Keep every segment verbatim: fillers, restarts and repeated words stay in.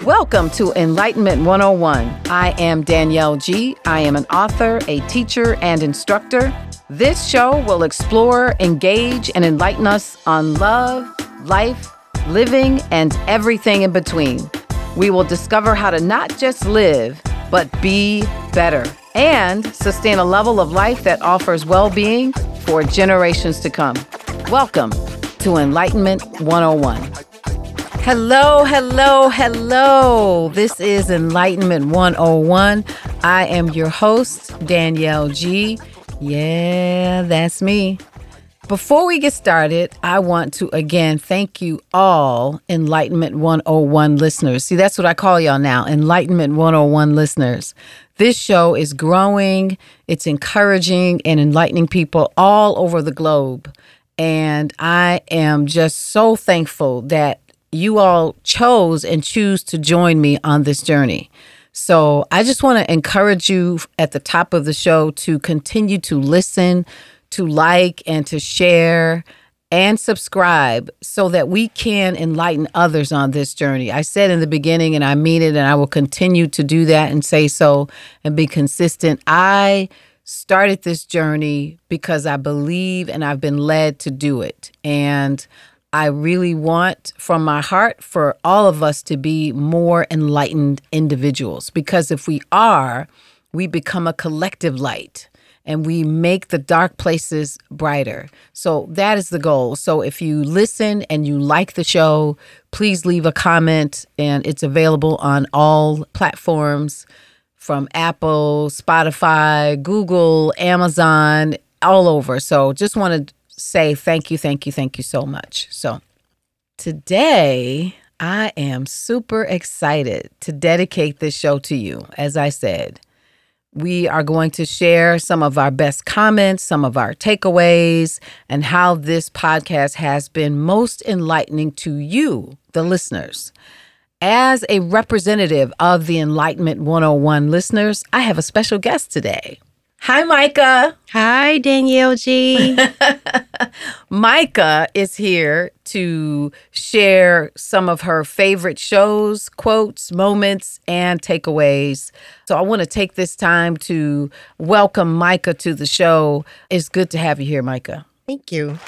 Welcome to Enlightenment one oh one. I am Danielle G. I am an author, a teacher, and instructor. This show will explore, engage, and enlighten us on love, life, living, and everything in between. We will discover how to not just live, but be better and sustain a level of life that offers well-being for generations to come. Welcome to Enlightenment one oh one. Hello, hello, hello. This is Enlightenment one oh one. I am your host, Danielle G. Yeah, that's me. Before we get started, I want to again thank you all, Enlightenment one oh one listeners. See, that's what I call y'all now, Enlightenment one oh one listeners. This show is growing, it's encouraging and enlightening people all over the globe. And I am just so thankful that you all chose and choose to join me on this journey. So I just want to encourage you at the top of the show to continue to listen, to like, and to share and subscribe so that we can enlighten others on this journey. I said in the beginning, and I mean it, and I will continue to do that and say so and be consistent. I started this journey because I believe and I've been led to do it. And I really want from my heart for all of us to be more enlightened individuals, because if we are, we become a collective light and we make the dark places brighter. So that is the goal. So if you listen and you like the show, please leave a comment, and it's available on all platforms from Apple, Spotify, Google, Amazon, all over. So just want to say thank you, thank you, thank you so much. So today I am super excited to dedicate this show to you. As I said, we are going to share some of our best comments, some of our takeaways, and how this podcast has been most enlightening to you, the listeners. As a representative of the Enlightenment one oh one listeners, I have a special guest today. Hi, Micah. Hi, Danielle G. Micah is here to share some of her favorite shows, quotes, moments, and takeaways. So I want to take this time to welcome Micah to the show. It's good to have you here, Micah. Thank you.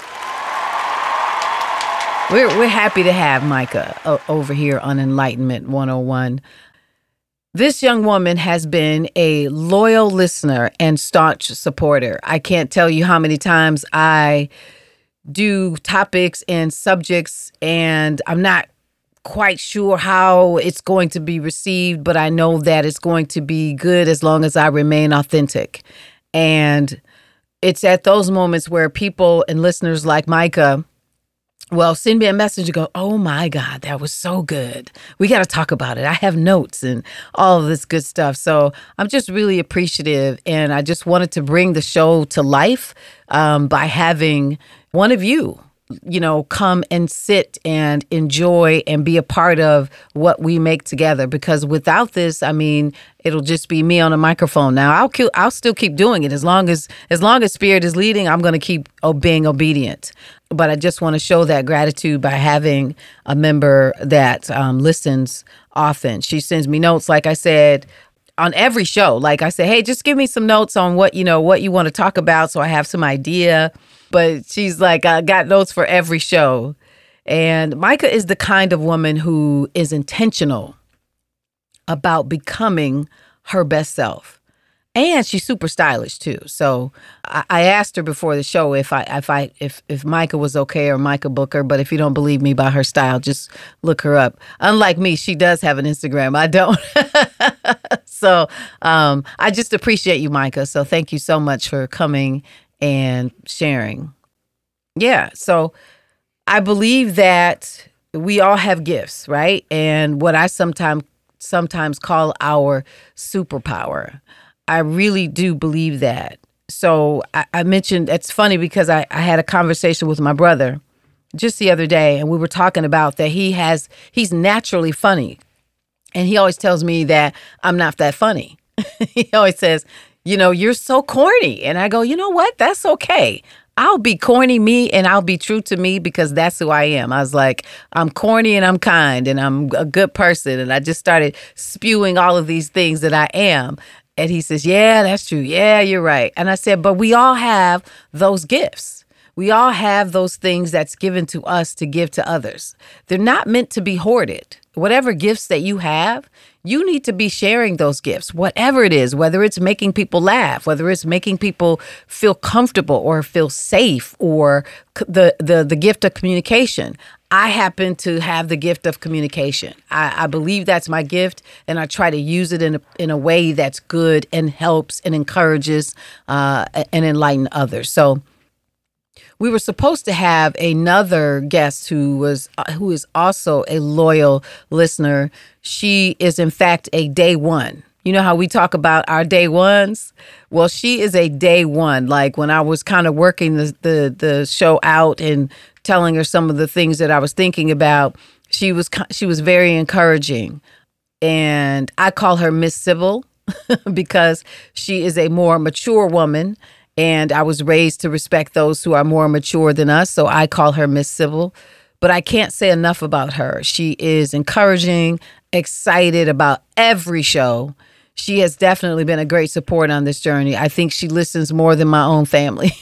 We're, we're happy to have Micah uh, over here on Enlightenment one oh one. This young woman has been a loyal listener and staunch supporter. I can't tell you how many times I do topics and subjects, and I'm not quite sure how it's going to be received, but I know that it's going to be good as long as I remain authentic. And it's at those moments where people and listeners like Micah Well, send me a message and go, oh my God, that was so good. We got to talk about it. I have notes and all of this good stuff. So I'm just really appreciative. And I just wanted to bring the show to life um, by having one of you, you know, come and sit and enjoy and be a part of what we make together. Because without this, I mean, it'll just be me on a microphone. Now, I'll keep, I'll still keep doing it as long as as long as Spirit is leading. I'm going to keep being obedient. But I just want to show that gratitude by having a member that um, listens often. She sends me notes, like I said, on every show. Like I say, hey, just give me some notes on what, you know, what you want to talk about so I have some idea. But she's like, I got notes for every show. And Micah is the kind of woman who is intentional about becoming her best self. And she's super stylish too. So I, I asked her before the show if I if I if if Micah was okay, or Micah Booker. But if you don't believe me by her style, just look her up. Unlike me, she does have an Instagram. I don't. so um, I just appreciate you, Micah. So thank you so much for coming and sharing. Yeah. So I believe that we all have gifts, right? And what I sometimes sometimes call our superpower. I really do believe that. So I, I mentioned, it's funny because I, I had a conversation with my brother just the other day, and we were talking about that he has, he's naturally funny. And he always tells me that I'm not that funny. He always says, you know, you're so corny. And I go, you know what? That's okay. I'll be corny me and I'll be true to me because that's who I am. I was like, I'm corny and I'm kind and I'm a good person. And I just started spewing all of these things that I am. And he says, yeah, that's true. Yeah, you're right. And I said, but we all have those gifts. We all have those things that's given to us to give to others. They're not meant to be hoarded. Whatever gifts that you have, you need to be sharing those gifts, whatever it is, whether it's making people laugh, whether it's making people feel comfortable or feel safe, or the the, the gift of communication. I happen to have the gift of communication. I, I believe that's my gift, and I try to use it in a, in a way that's good and helps and encourages uh, and enlighten others. So we were supposed to have another guest who was uh, who is also a loyal listener. She is, in fact, a day one. You know how we talk about our day ones? Well, she is a day one. Like when I was kind of working the, the, the show out and telling her some of the things that I was thinking about, she was she was very encouraging. And I call her Miss Sybil because she is a more mature woman. And I was raised to respect those who are more mature than us. So I call her Miss Sybil. But I can't say enough about her. She is encouraging, excited about every show. She has definitely been a great support on this journey. I think she listens more than my own family.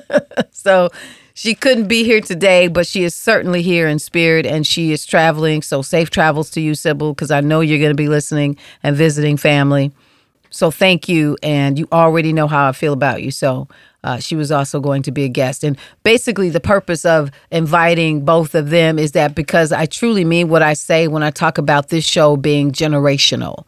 So she couldn't be here today, but she is certainly here in spirit, and she is traveling. So safe travels to you, Sybil, because I know you're going to be listening and visiting family. So thank you, and you already know how I feel about you. So uh, she was also going to be a guest. And basically the purpose of inviting both of them is that because I truly mean what I say when I talk about this show being generational.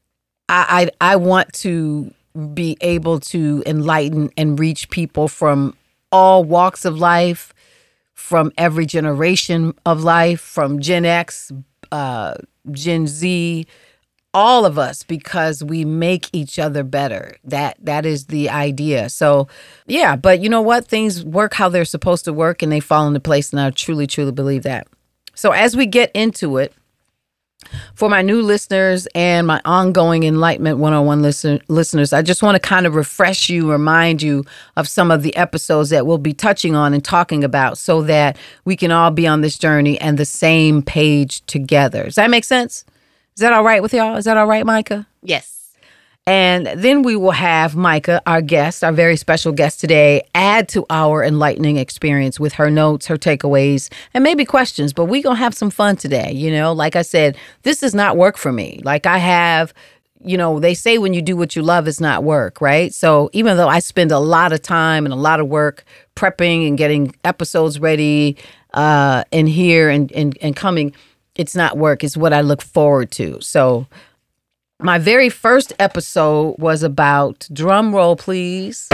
I, I, I want to be able to enlighten and reach people from all walks of life, from every generation of life, from Gen X, uh, Gen Z, all of us, because we make each other better. That that is the idea. So, yeah, but you know what? Things work how they're supposed to work, and they fall into place, and I truly, truly believe that. So as we get into it, for my new listeners and my ongoing Enlightenment one oh one listen, listeners, I just want to kind of refresh you, remind you of some of the episodes that we'll be touching on and talking about so that we can all be on this journey and the same page together. Does that make sense? Is that all right with y'all? Is that all right, Micah? Yes. And then we will have Micah, our guest, our very special guest today, add to our enlightening experience with her notes, her takeaways, and maybe questions. But we're going to have some fun today. You know, like I said, this does not work for me. Like I have, you know, they say when you do what you love, it's not work, right? So even though I spend a lot of time and a lot of work prepping and getting episodes ready uh, and here and, and, and coming, it's not work. It's what I look forward to. So my very first episode was about, drum roll please,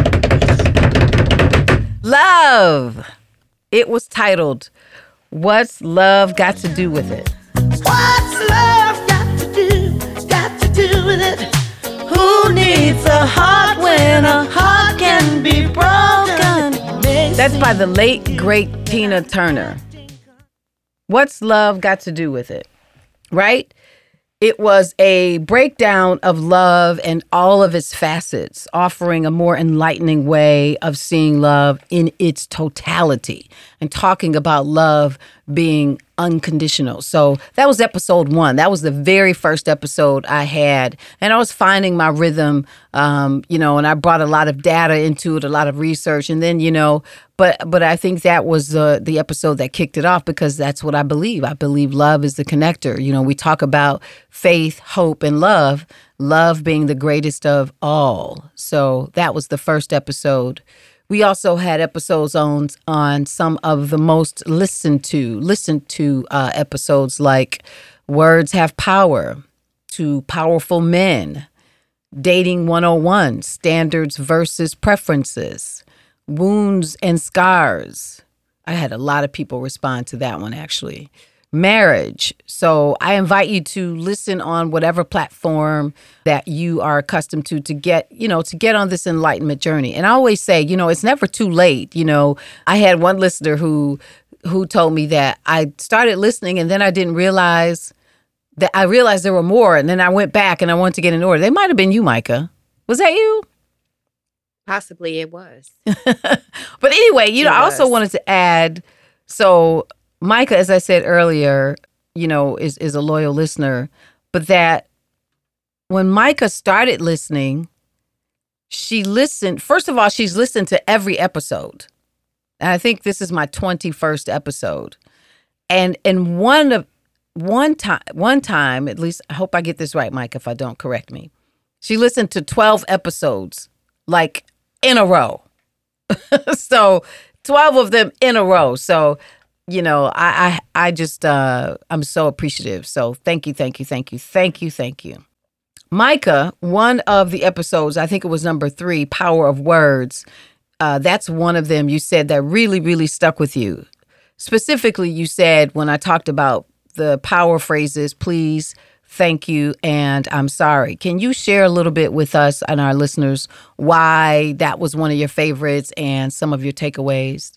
love. It was titled, What's Love Got to Do with It? What's love got to do, got to do with it? Who needs a heart when a heart can be broken? That's by the late, great Tina Turner. What's love got to do with it? Right? It was a breakdown of love and all of its facets, offering a more enlightening way of seeing love in its totality and talking about love being unconditional. So that was episode one. That was the very first episode I had. And I was finding my rhythm, um, you know, and I brought a lot of data into it, a lot of research. And then, you know, but but I think that was uh, the episode that kicked it off because that's what I believe. I believe love is the connector. You know, we talk about faith, hope, and love, love being the greatest of all. So that was the first episode. We also had episodes on on some of the most listened to, listened to uh, episodes like Words Have Power, to Powerful Men, Dating one oh one, Standards versus Preferences, Wounds and Scars. I had a lot of people respond to that one, actually. Marriage. So I invite you to listen on whatever platform that you are accustomed to to get, you know, to get on this enlightenment journey. And I always say, you know, it's never too late. You know, I had one listener who who told me that I started listening and then I didn't realize that I realized there were more. And then I went back and I wanted to get in order. They might have been you, Micah. Was that you? Possibly it was. But anyway, you know, It I also was. wanted to add, so Micah, as I said earlier, you know, is, is a loyal listener, but that when Micah started listening, she listened, first of all, she's listened to every episode. And I think this is my twenty-first episode. And and one of one time one time, at least I hope I get this right, Mike, if I don't, correct me. She listened to twelve episodes, like in a row. So twelve of them in a row. So, you know, I I, I just uh, I'm so appreciative. So thank you, thank you, thank you, thank you, thank you. Micah, one of the episodes, I think it was number three, Power of Words. Uh, that's one of them you said that really, really stuck with you. Specifically, you said when I talked about the power phrases, please, thank you, and I'm sorry. Can you share a little bit with us and our listeners why that was one of your favorites and some of your takeaways?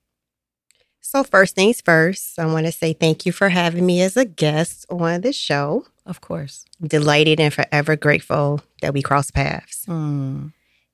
So first things first, I want to say thank you for having me as a guest on the show. Of course. Delighted and forever grateful that we crossed paths. Mm.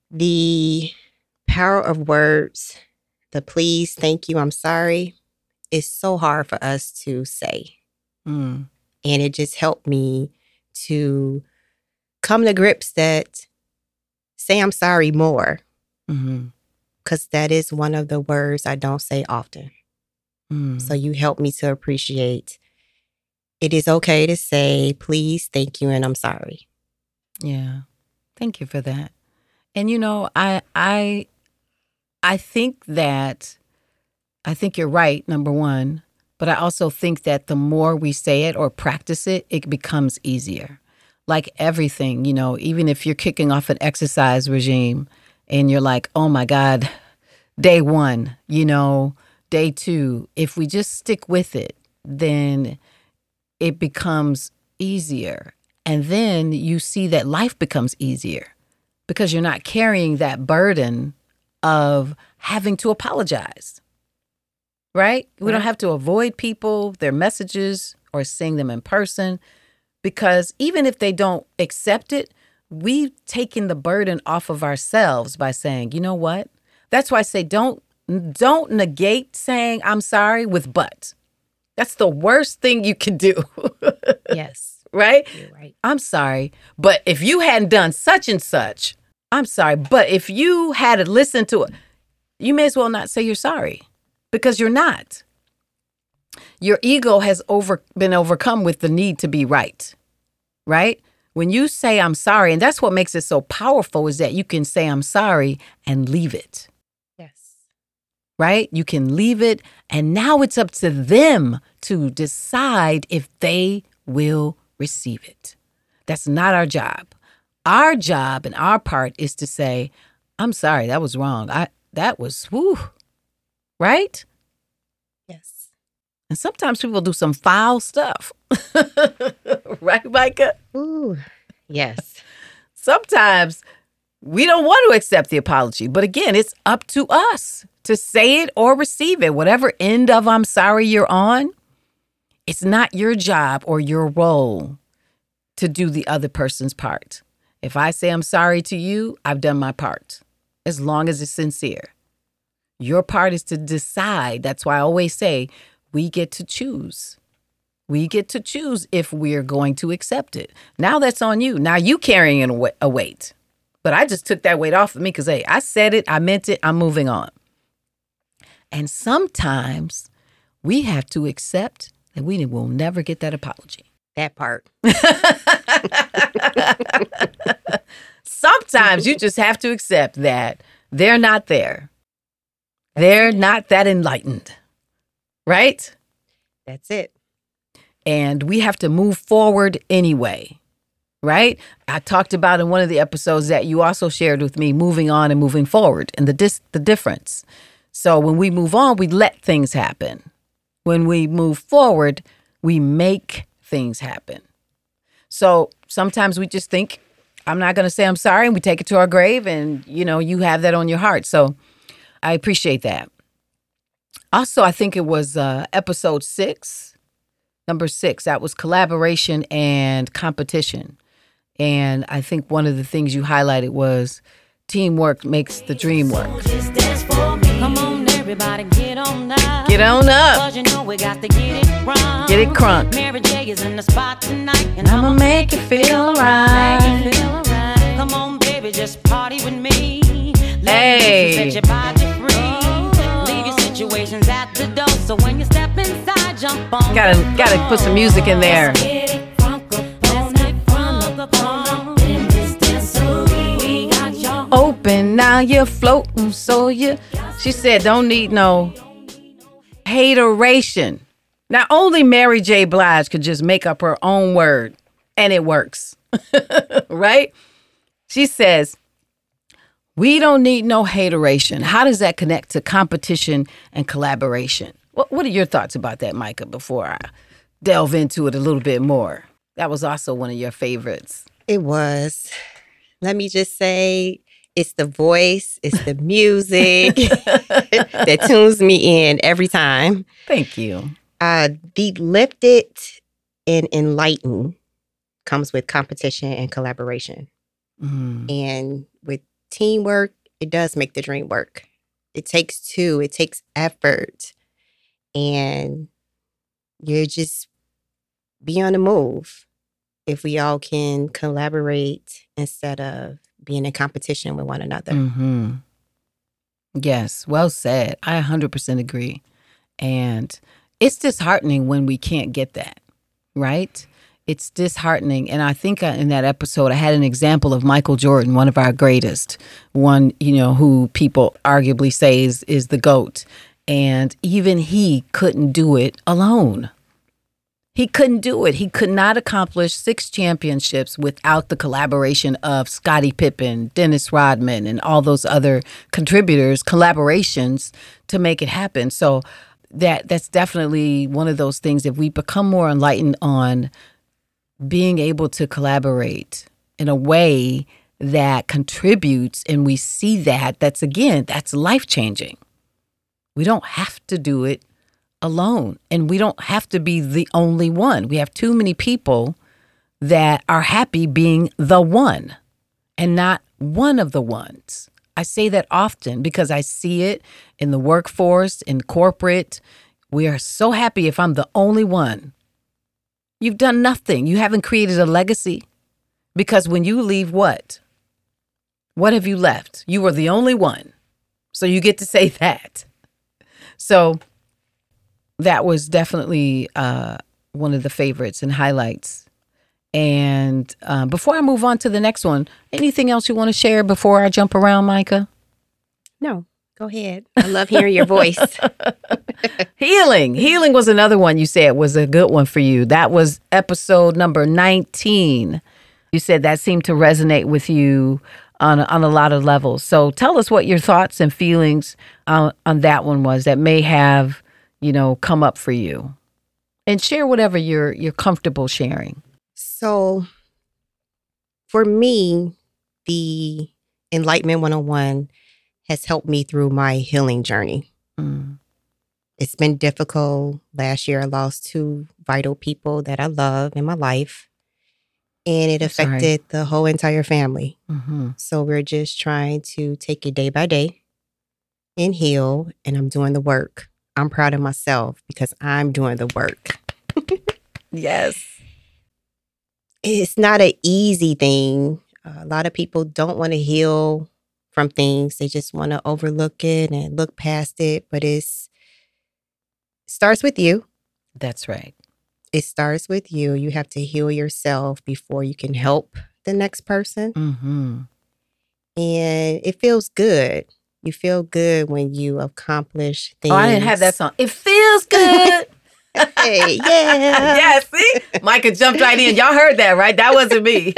The power of words, the please, thank you, I'm sorry, is so hard for us to say. Mm. And it just helped me to come to grips that say I'm sorry more. Mm-hmm. Because that is one of the words I don't say often. Mm. So you help me to appreciate it is okay to say, please, thank you, and I'm sorry. Yeah. Thank you for that. And, you know, I I I think that, I think you're right, number one, but I also think that the more we say it or practice it, it becomes easier. Like everything, you know, even if you're kicking off an exercise regime and you're like, oh my God, day one, you know, day two, if we just stick with it, then it becomes easier. And then you see that life becomes easier because you're not carrying that burden of having to apologize, right? We don't have to avoid people, their messages, or seeing them in person, because even if they don't accept it, we've taken the burden off of ourselves by saying, you know what? That's why I say don't don't negate saying I'm sorry with but. That's the worst thing you can do. Yes. Right? You're right. I'm sorry, but if you hadn't done such and such, I'm sorry, but if you had listened to it, you may as well not say you're sorry because you're not. Your ego has over been overcome with the need to be right, right? When you say I'm sorry, and that's what makes it so powerful is that you can say I'm sorry and leave it, Yes. right? You can leave it, and now it's up to them to decide if they will receive it. That's not our job. Our job and our part is to say, I'm sorry, that was wrong. I that was whew, right? Yes. And sometimes people do some foul stuff. Right, Micah? Ooh. Yes. Sometimes we don't want to accept the apology. But again, it's up to us to say it or receive it. Whatever end of I'm sorry you're on, it's not your job or your role to do the other person's part. If I say I'm sorry to you, I've done my part, as long as it's sincere. Your part is to decide. That's why I always say we get to choose. We get to choose if we're going to accept it. Now that's on you. Now you carrying a wa- a weight. But I just took that weight off of me because, hey, I said it, I meant it, I'm moving on. And sometimes we have to accept that we will never get that apology. That part. Sometimes you just have to accept that they're not there. They're not that enlightened, right? That's it. And we have to move forward anyway, right? I talked about in one of the episodes that you also shared with me, moving on and moving forward and the dis- the difference. So when we move on, we let things happen. When we move forward, we make things happen. So sometimes we just think, I'm not going to say I'm sorry, and we take it to our grave, and, you know, you have that on your heart. So I appreciate that. Also, I think it was uh, episode six, number six, that was collaboration and competition. And I think one of the things you highlighted was teamwork makes the dream work. Come on, everybody, get on up. Get on up. Cause you know we got to get it crunk. Get it crunk. Mary J is in the spot tonight, and I'ma I'ma make you feel right. make you feel alright. Come on, baby, just party with me. Let Hey. me set your body free. Leave your situations at the door, so when you step inside, jump on. Gotta the gotta floor. put some music in there. Let's get it crunk up on it, crunk up on it. In this dancery, we got your Open, now you're floating, so you. She said, don't need no hateration. Now, only Mary J. Blige could just make up her own word, and it works. Right? She says, we don't need no hateration. How does that connect to competition and collaboration? What, what are your thoughts about that, Micah, before I delve into it a little bit more? That was also one of your favorites. It was. Let me just say, it's the voice, it's the music that tunes me in every time. Thank you. Uh, the lifted and enlightened comes with competition and collaboration. Mm. And with teamwork, it does make the dream work. It takes two, it takes effort. And you're just be on the move if we all can collaborate instead of being in competition with one another. Mm-hmm. Yes, well said. I one hundred percent agree. And it's disheartening when we can't get that, right? It's disheartening. And I think in that episode, I had an example of Michael Jordan, one of our greatest, one, you know, who people arguably say is, is the GOAT. And even he couldn't do it alone. He couldn't do it. He could not accomplish six championships without the collaboration of Scottie Pippen, Dennis Rodman, and all those other contributors, collaborations to make it happen. So that that's definitely one of those things. If we become more enlightened on being able to collaborate in a way that contributes, and we see that, that's again, that's life-changing. We don't have to do it alone, and we don't have to be the only one. We have too many people that are happy being the one and not one of the ones. I say that often because I see it in the workforce, in corporate. We are so happy if I'm the only one. You've done nothing. You haven't created a legacy, because when you leave, what? What have you left? You were the only one. So you get to say that. So that was definitely uh, one of the favorites and highlights. And um, before I move on to the next one, anything else you want to share before I jump around, Micah? No, go ahead. I love hearing your voice. Healing. Healing was another one you said was a good one for you. That was episode number nineteen. You said that seemed to resonate with you on, on a lot of levels. So tell us what your thoughts and feelings on, on that one was that may have, you know, come up for you. And share whatever you're you're comfortable sharing. So for me, the Enlightenment one oh one has helped me through my healing journey. Mm. It's been difficult. Last year, I lost two vital people that I love in my life, and it I'm sorry. affected the whole entire family. Mm-hmm. So we're just trying to take it day by day and heal, and I'm doing the work. I'm proud of myself because I'm doing the work. Yes. It's not an easy thing. Uh, a lot of people don't want to heal from things. They just want to overlook it and look past it. But it's it starts with you. That's right. It starts with you. You have to heal yourself before you can help the next person. Mm-hmm. And it feels good. You feel good when you accomplish things. Oh, I didn't have that song. It feels good. Hey, yeah. Yeah, see? Micah jumped right in. Y'all heard that, right? That wasn't me.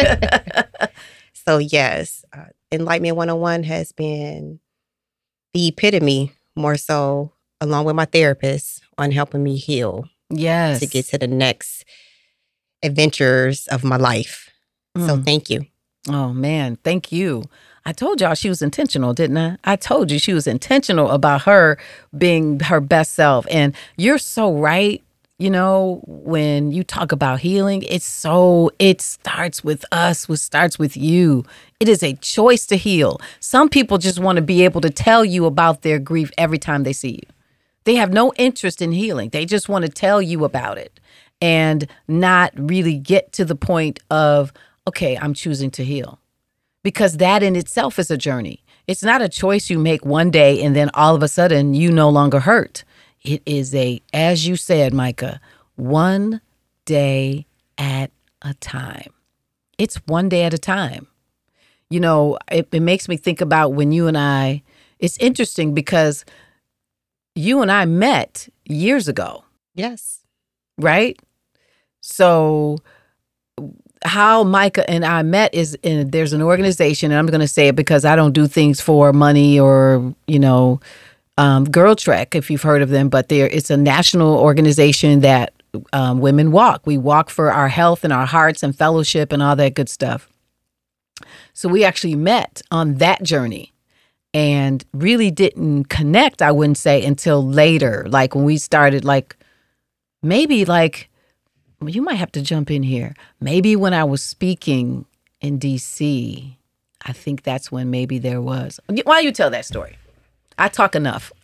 So, yes, uh, Enlightenment one oh one has been the epitome, more so, along with my therapist, on helping me heal Yes. to get to the next adventures of my life. So, Mm. thank you. Oh, man. Thank you. I told y'all she was intentional, didn't I? I told you she was intentional about her being her best self. And you're so right. You know, when you talk about healing, it's so, it starts with us, it starts with you. It is a choice to heal. Some people just want to be able to tell you about their grief every time they see you. They have no interest in healing. They just want to tell you about it and not really get to the point of, okay, I'm choosing to heal. Because that in itself is a journey. It's not a choice you make one day and then all of a sudden you no longer hurt. It is a, as you said, Micah, one day at a time. It's one day at a time. You know, it, it makes me think about when you and I, it's interesting because you and I met years ago. Yes. Right? So how Micah and I met is in, there's an organization, and I'm going to say it because I don't do things for money or, you know, um, Girl Trek, if you've heard of them, but there it's a national organization that um, women walk. We walk for our health and our hearts and fellowship and all that good stuff. So we actually met on that journey and really didn't connect, I wouldn't say, until later, like when we started, like maybe like, you might have to jump in here. Maybe when I was speaking in D C, I think that's when maybe there was. Why don't you tell that story? I talk enough.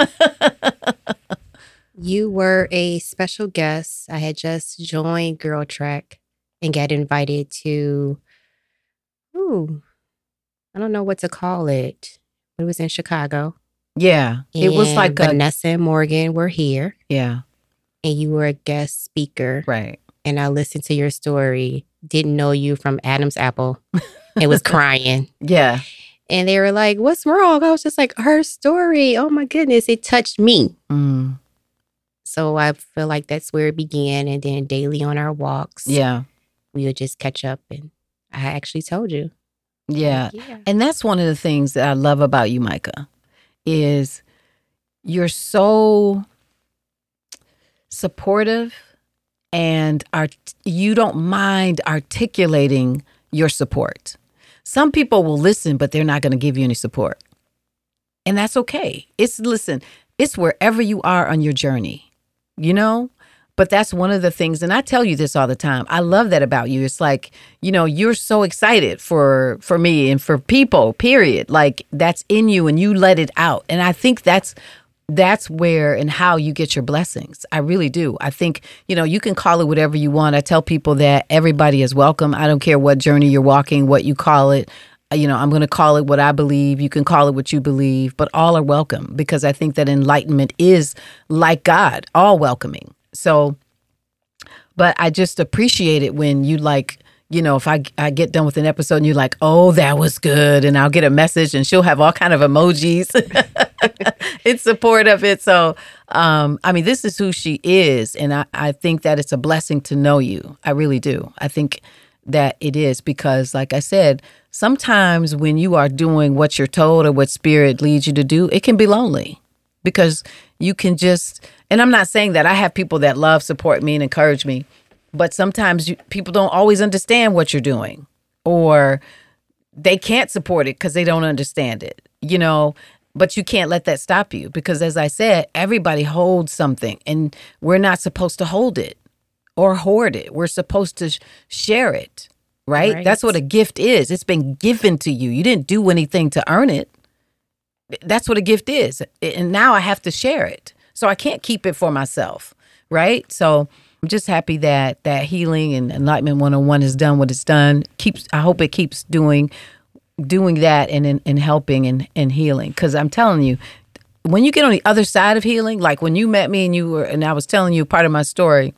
You were a special guest. I had just joined Girl Trek and got invited to, ooh, I don't know what to call it. It was in Chicago. Yeah. It was like a, Vanessa and Morgan were here. Yeah. And you were a guest speaker. Right. And I listened to your story. Didn't know you from Adam's apple. And was crying. Yeah. And they were like, what's wrong? I was just like, her story. Oh my goodness. It touched me. Mm. So I feel like that's where it began. And then daily on our walks. Yeah. We would just catch up. And I actually told you. Yeah. Like, yeah. And that's one of the things that I love about you, Micah, is you're so supportive and art- you don't mind articulating your support. Some people will listen, but they're not going to give you any support. And that's okay. It's, listen, it's wherever you are on your journey, you know? But that's one of the things, and I tell you this all the time. I love that about you. It's like, you know, you're so excited for for me and for people, period. Like, that's in you and you let it out. And I think that's that's where and how you get your blessings. I really do. I think, you know, you can call it whatever you want. I tell people that everybody is welcome. I don't care what journey you're walking, what you call it. You know, I'm going to call it what I believe. You can call it what you believe, but all are welcome because I think that enlightenment is like God, all welcoming. So, but I just appreciate it when you like, you know, if I, I get done with an episode and you're like, oh, that was good. And I'll get a message and she'll have all kind of emojis in support of it. So, um, I mean, this is who she is. And I, I think that it's a blessing to know you. I really do. I think that it is because, like I said, sometimes when you are doing what you're told or what spirit leads you to do, it can be lonely because you can just, and I'm not saying that I have people that love, support me and encourage me. But sometimes you, people don't always understand what you're doing or they can't support it because they don't understand it, you know, but you can't let that stop you because, as I said, everybody holds something and we're not supposed to hold it or hoard it. We're supposed to sh- share it, right? right? That's what a gift is. It's been given to you. You didn't do anything to earn it. That's what a gift is. And now I have to share it. So I can't keep it for myself, right? So I'm just happy that that healing and Enlightenment one oh one has done what it's done. Keeps. I hope it keeps doing doing that and and, and helping and, and healing. Because I'm telling you, when you get on the other side of healing, like when you met me and you were, and I was telling you part of my story,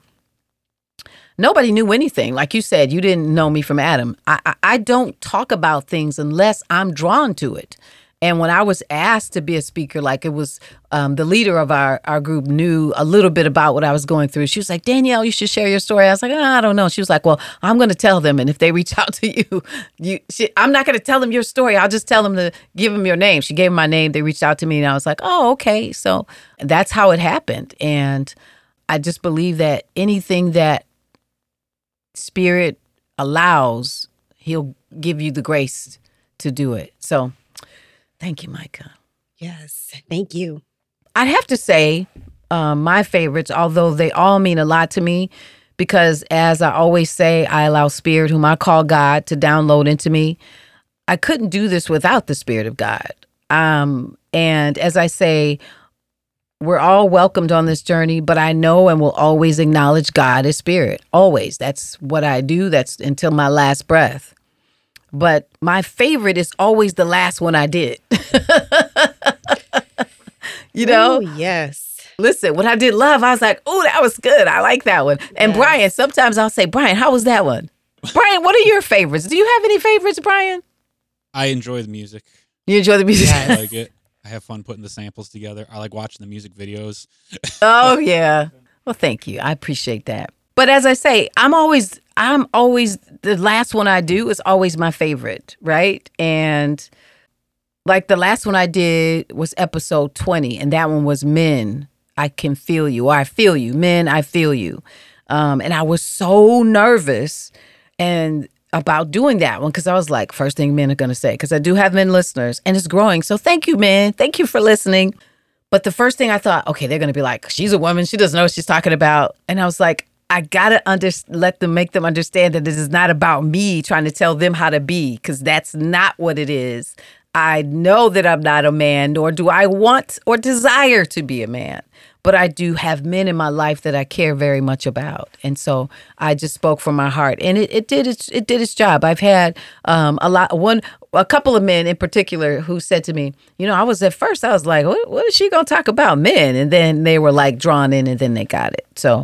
nobody knew anything. Like you said, you didn't know me from Adam. I, I, I don't talk about things unless I'm drawn to it. And when I was asked to be a speaker, like it was um, the leader of our, our group knew a little bit about what I was going through. She was like, Danielle, you should share your story. I was like, oh, I don't know. She was like, well, I'm going to tell them. And if they reach out to you, you she, I'm not going to tell them your story. I'll just tell them to give them your name. She gave them my name. They reached out to me and I was like, oh, okay. So that's how it happened. And I just believe that anything that Spirit allows, he'll give you the grace to do it. So thank you, Micah. Yes, thank you. I'd have to say, um, my favorites, although they all mean a lot to me, because as I always say, I allow Spirit, whom I call God, to download into me. I couldn't do this without the Spirit of God. Um, and as I say, we're all welcomed on this journey, but I know and will always acknowledge God as Spirit. Always. That's what I do. That's until my last breath. But my favorite is always the last one I did. You know? Ooh, yes. Listen, when I did Love, I was like, oh, that was good. I like that one. And Yes. Brian, sometimes I'll say, Brian, how was that one? Brian, what are your favorites? Do you have any favorites, Brian? I enjoy the music. You enjoy the music? I like it. I have fun putting the samples together. I like watching the music videos. Oh, yeah. Well, thank you. I appreciate that. But as I say, I'm always, I'm always, the last one I do is always my favorite, right? And like the last one I did was episode twenty, and that one was Men, I Can Feel You, or I Feel You, Men, I Feel You. Um, and I was so nervous and about doing that one because I was like, first thing men are going to say, because I do have men listeners and it's growing. So thank you, men. Thank you for listening. But the first thing I thought, okay, they're going to be like, she's a woman. She doesn't know what she's talking about. And I was like, I got to under- let them make them understand that this is not about me trying to tell them how to be, because that's not what it is. I know that I'm not a man, nor do I want or desire to be a man. But I do have men in my life that I care very much about. And so I just spoke from my heart. And it, it did its it did its job. I've had um, a lot one a couple of men in particular who said to me, you know, I was at first I was like, what, what is she gonna talk about? Men? And then they were like drawn in and then they got it. So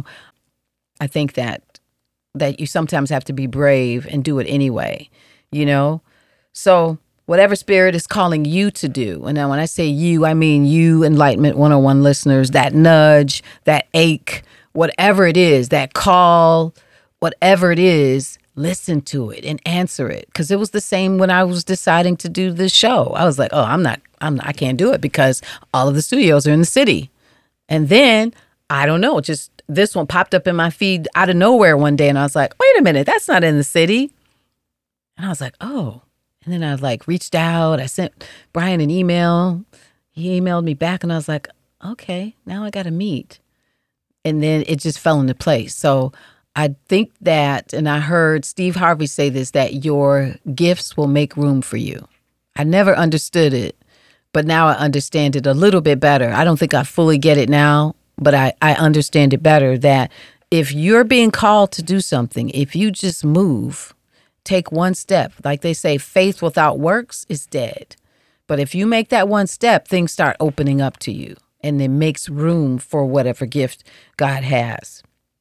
I think that that you sometimes have to be brave and do it anyway, you know? So whatever Spirit is calling you to do. And now when I say you, I mean you, Enlightenment one oh one listeners, that nudge, that ache, whatever it is, that call, whatever it is, listen to it and answer it. Because it was the same when I was deciding to do this show. I was like, oh, I'm not, I'm not, I can't do it because all of the studios are in the city. And then, I don't know, just this one popped up in my feed out of nowhere one day. And I was like, wait a minute, that's not in the city. And I was like, oh. And then I like reached out. I sent Brian an email. He emailed me back and I was like, okay, now I got to meet. And then it just fell into place. So I think that, and I heard Steve Harvey say this, that your gifts will make room for you. I never understood it, but now I understand it a little bit better. I don't think I fully get it now, but I, I understand it better, that if you're being called to do something, if you just move, take one step. Like they say, faith without works is dead. But if you make that one step, things start opening up to you and it makes room for whatever gift God has.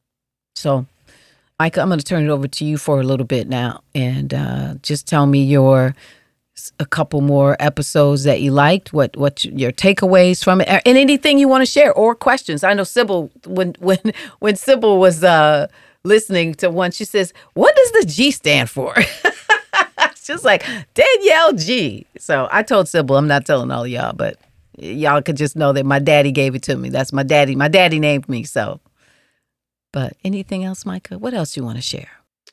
So, Micah, I'm going to turn it over to you for a little bit now and uh, just tell me your a couple more episodes that you liked, what what your takeaways from it, and anything you want to share or questions. I know Sybil, when when when Sybil was uh, listening to one, she says, what does the G stand for? She's like, Danielle G. So I told Sybil, I'm not telling all of y'all, but y'all could just know that my daddy gave it to me. That's my daddy. My daddy named me. So, but anything else, Micah? What else you want to share?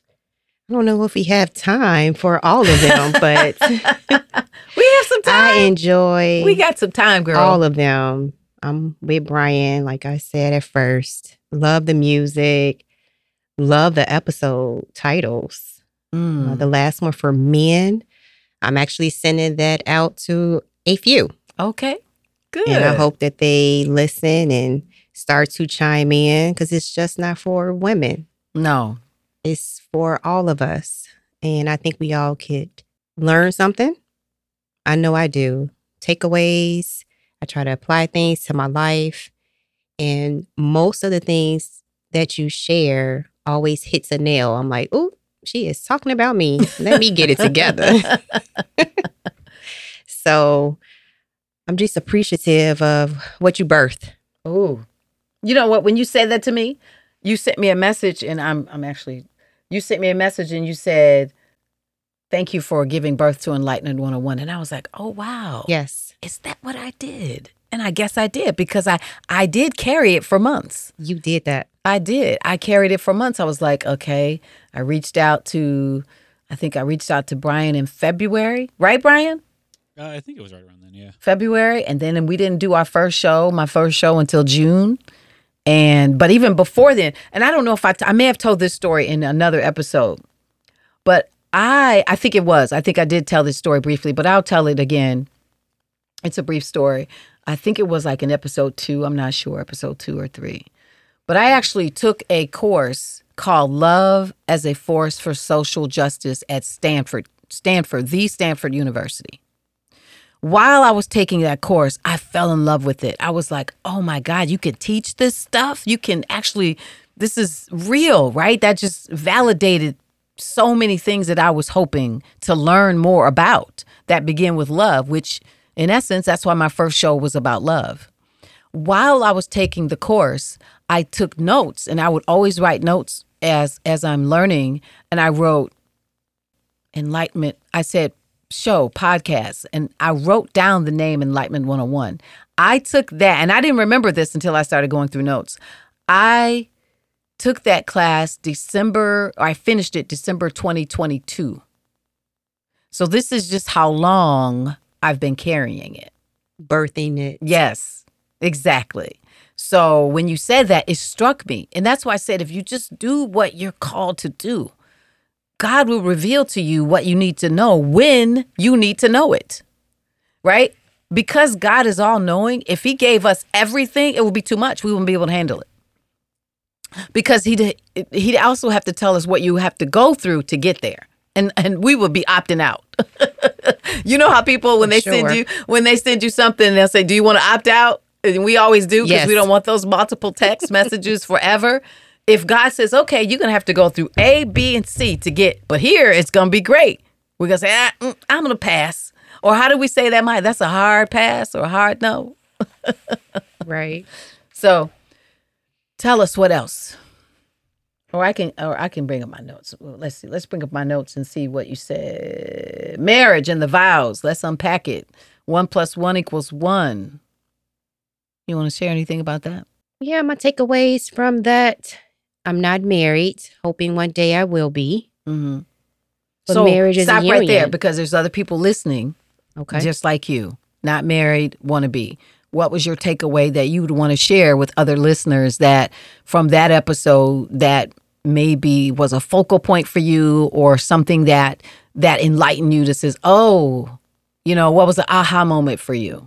I don't know if we have time for all of them, but we have some time. I enjoy We got some time, girl. all of them. I'm with Brian, like I said at first. Love the music. Love the episode titles. Mm. Uh, the last one for men, I'm actually sending that out to a few. Okay, good. And I hope that they listen and start to chime in, because it's just not for women. No. It's for all of us. And I think we all could learn something. I know I do. Takeaways. I try to apply things to my life. And most of the things that you share always hits a nail. I'm like, oh, she is talking about me. Let me get it together. So I'm just appreciative of what you birthed. Oh, you know what? When you said that to me, you sent me a message, and I'm I'm actually, you sent me a message, and you said, "Thank you for giving birth to Enlightenment one oh one." And I was like, "Oh wow, Yes, is that what I did?" And I guess I did, because I I did carry it for months. you did that. I did. I carried it for months. I was like, okay. I reached out to, I think I reached out to Brian in February, right, Brian? Uh, I think it was right around then, yeah. February, and then we didn't do our first show, my first show, until June. And but even before then, and I don't know if I t- I may have told this story in another episode, but I I think it was. I think I did tell this story briefly, but I'll tell it again. It's a brief story. I think it was like in episode two. I'm not sure, episode two or three. But I actually took a course called Love as a Force for Social Justice at Stanford, Stanford, the Stanford University. While I was taking that course, I fell in love with it. I was like, oh my God, you can teach this stuff. You can actually, this is real, right? That just validated so many things that I was hoping to learn more about that begin with love, which in essence, that's why my first show was about love. While I was taking the course, I took notes, and I would always write notes as as I'm learning. And I wrote enlightenment. I said show, podcast, and I wrote down the name Enlightenment one oh one. I took that, and I didn't remember this until I started going through notes. I took that class December, or I finished it December twenty twenty-two. So this is just how long I've been carrying it. Birthing it. Yes, exactly. So when you said that, it struck me. And that's why I said, if you just do what you're called to do, God will reveal to you what you need to know when you need to know it, right? Because God is all knowing, if he gave us everything, it would be too much. We wouldn't be able to handle it. Because he'd, he'd also have to tell us what you have to go through to get there. And and we would be opting out. You know how people, when they Sure. send you, when they send you something, they'll say, do you want to opt out? And we always do, because Yes. we don't want those multiple text messages forever. If God says, okay, you're going to have to go through A, B, and C to get, but here it's going to be great. We're going to say, ah, mm, I'm going to pass. Or how do we say that, Mike? That's a hard pass or a hard no. Right. So tell us what else. Or I can or I can bring up my notes. Well, let's see. Let's bring up my notes and see what you said. Marriage and the vows. Let's unpack it. One plus one equals one. You want to share anything about that? Yeah, my takeaways from that. I'm not married, hoping one day I will be. Mm-hmm. But So marriage is a stop right there, union. because there's other people listening, Okay. just like you, not married, want to be. What was your takeaway that you would want to share with other listeners that from that episode that maybe was a focal point for you, or something that that enlightened you that says, oh, you know, what was the aha moment for you?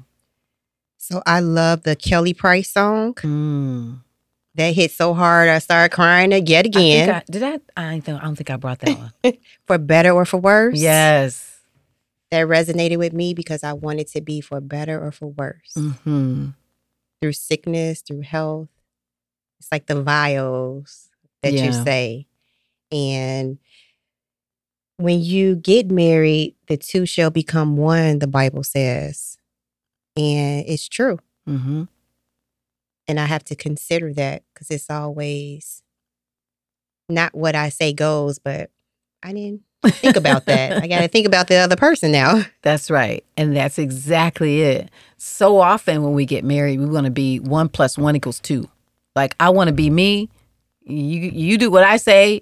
So I love the Kelly Price song. Mm. That hit so hard, I started crying it yet I think again. I, did I? I don't, think, I don't think I brought that one. For better or for worse. Yes. That resonated with me because I wanted to be for better or for worse. Mm-hmm. Through sickness, through health. It's like the vials that you Yeah. say. And when you get married, the two shall become one, the Bible says. And it's true. Mm-hmm. And I have to consider that because it's always not what I say goes, but I didn't think about that. I got to think about the other person now. That's right. And that's exactly it. So often when we get married, we want to be one plus one equals two. Like, I want to be me. You you do what I say.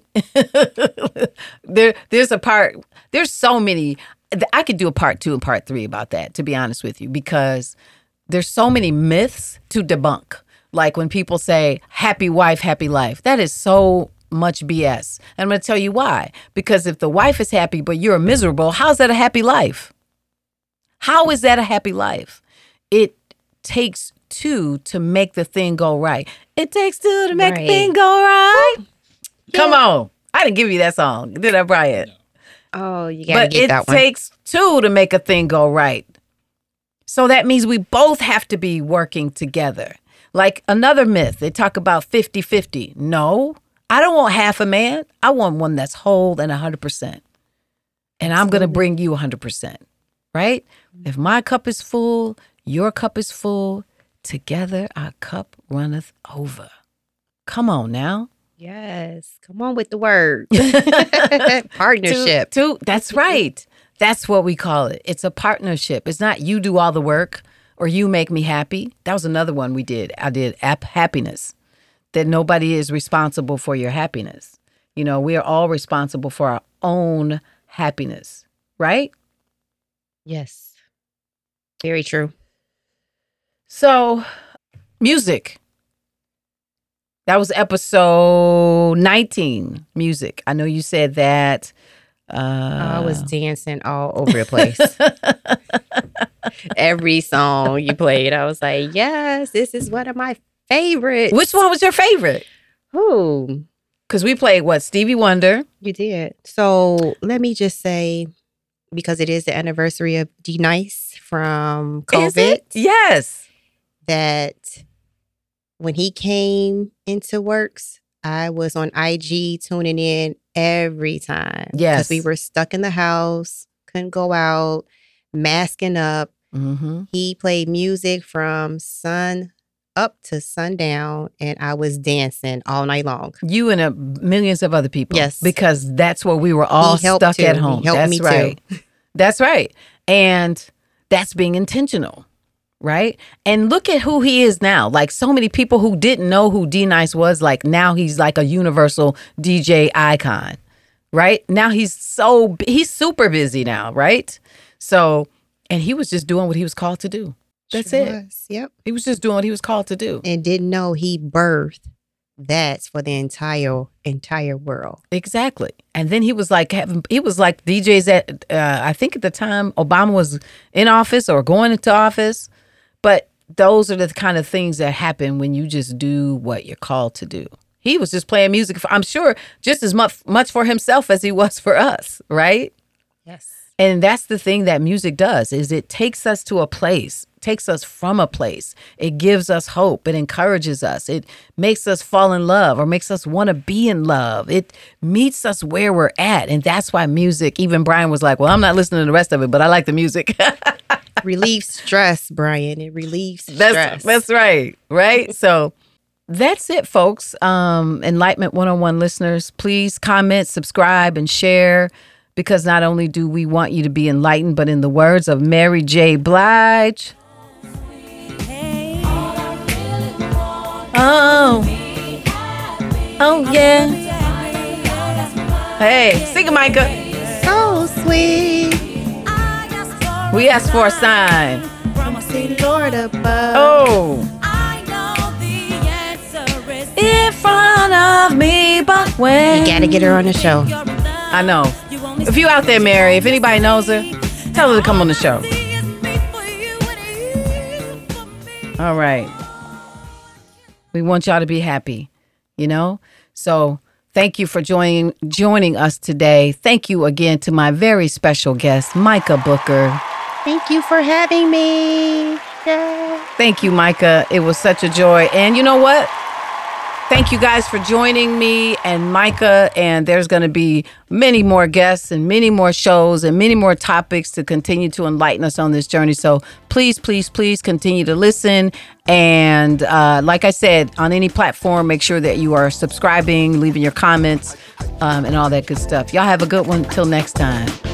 there There's a part, there's so many. I could do a part two and part three about that, to be honest with you, because there's so many myths to debunk. Like when people say, happy wife, happy life. That is so much B S. And I'm going to tell you why. Because if the wife is happy, but you're miserable, how's that a happy life? How is that a happy life? It takes two to make the thing go right. It takes two to make Right. the thing go right. Come on. I didn't give you that song, did I, Brian? Oh, you got to But get it that one. takes two to make a thing go right. So that means we both have to be working together. Like another myth, they talk about fifty-fifty. No, I don't want half a man. I want one that's whole and one hundred percent. And I'm going to bring you one hundred percent, right? If my cup is full, your cup is full, together our cup runneth over. Come on now. Yes. Come on with the word. Partnership. Two, two, that's right. That's what we call it. It's a partnership. It's not you do all the work or you make me happy. That was another one we did. I did app happiness, that nobody is responsible for your happiness. You know, we are all responsible for our own happiness, right? Yes. Very true. So, music. That was episode nineteen, music. I know you said that. Uh, I was dancing all over the place. Every song you played, I was like, yes, this is one of my favorites. Which one was your favorite? Ooh, Because we played, what, Stevie Wonder? you did. So let me just say, because it is the anniversary of D Nice from COVID, Is it? Yes. that when he came into Works, I was on I G tuning in every time. Yes. Because we were stuck in the house, couldn't go out, masking up. Mm-hmm. He played music from sun up to sundown, and I was dancing all night long. You and uh, millions of other people. Yes. Because that's where we were all He helped stuck too. at He home. helped That's me too. right. That's right. And that's being intentional. Right? And look at who he is now. Like so many people who didn't know who D Nice was, like now he's like a universal D J icon. Right? Now he's so, he's super busy now. Right? So, and he was just doing what he was called to do. That's Sure it. was. Yep. He was just doing what he was called to do. And didn't know he birthed that for the entire entire world. Exactly. And then he was like having, he was like D Js at, uh, I think at the time Obama was in office or going into office. But those are the kind of things that happen when you just do what you're called to do. He was just playing music, for, I'm sure, just as much, much for himself as he was for us, right? Yes. And that's the thing that music does, is it takes us to a place, takes us from a place. It gives us hope. It encourages us. It makes us fall in love or makes us want to be in love. It meets us where we're at. And that's why music, even Brian was like, well, I'm not listening to the rest of it, but I like the music. Relieves stress, Brian. It relieves stress. That's that's right, right? So that's it, folks. Um, Enlightenment one oh one listeners, please comment, subscribe, and share, because not only do we want you to be enlightened, but in the words of Mary J. Blige, oh, oh yeah. Hey, sing it, Micah. So sweet. We asked for a sign. From a city Lord above. Oh. In front of me, but when You gotta get her on the show. I know. If you out there, Mary, if anybody knows her, tell her to come on the show. All right. We want y'all to be happy, you know? So thank you for joining joining us today. Thank you again to my very special guest, Micah Booker. Thank you for having me. Yeah. Thank you, Micah. It was such a joy. And you know what? Thank you guys for joining me and Micah. And there's going to be many more guests and many more shows and many more topics to continue to enlighten us on this journey. So please, please, please continue to listen. And uh, like I said, on any platform, make sure that you are subscribing, leaving your comments, um, and all that good stuff. Y'all have a good one. Till next time.